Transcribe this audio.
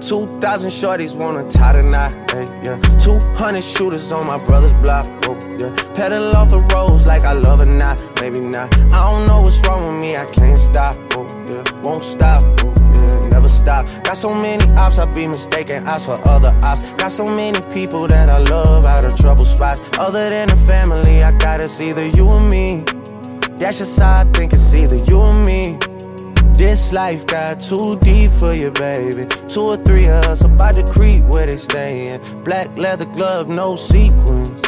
2,000 shorties wanna tie the knot, hey, yeah. 200 shooters on my brother's block, oh, yeah. Pedal off the roads like I love or not, maybe not. I don't know what's wrong with me, I can't stop, oh, yeah. Won't stop, oh, yeah, never stop. Got so many ops, I be mistaken ops for other ops. Got so many people that I love out of trouble spots. Other than the family, I got it's either you or me. That's just how I think it's either you or me. This life got too deep for you, baby. 2 or 3 of us about to creep where they stayin'. Black leather glove, no sequins.